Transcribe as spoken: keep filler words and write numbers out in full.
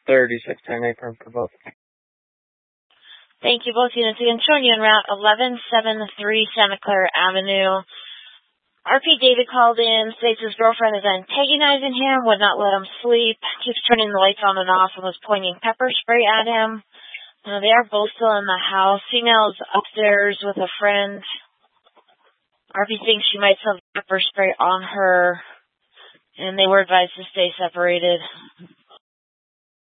thirty-six ten apron for both. Thank you, both units. Again, showing you en route eleven seventy-three Santa Clara Avenue. R P David called in, states his girlfriend is antagonizing him, would not let him sleep, keeps turning the lights on and off, and was pointing pepper spray at him. Uh, they are both still in the house. Female's upstairs with a friend. R P thinks she might still have pepper spray on her, and they were advised to stay separated.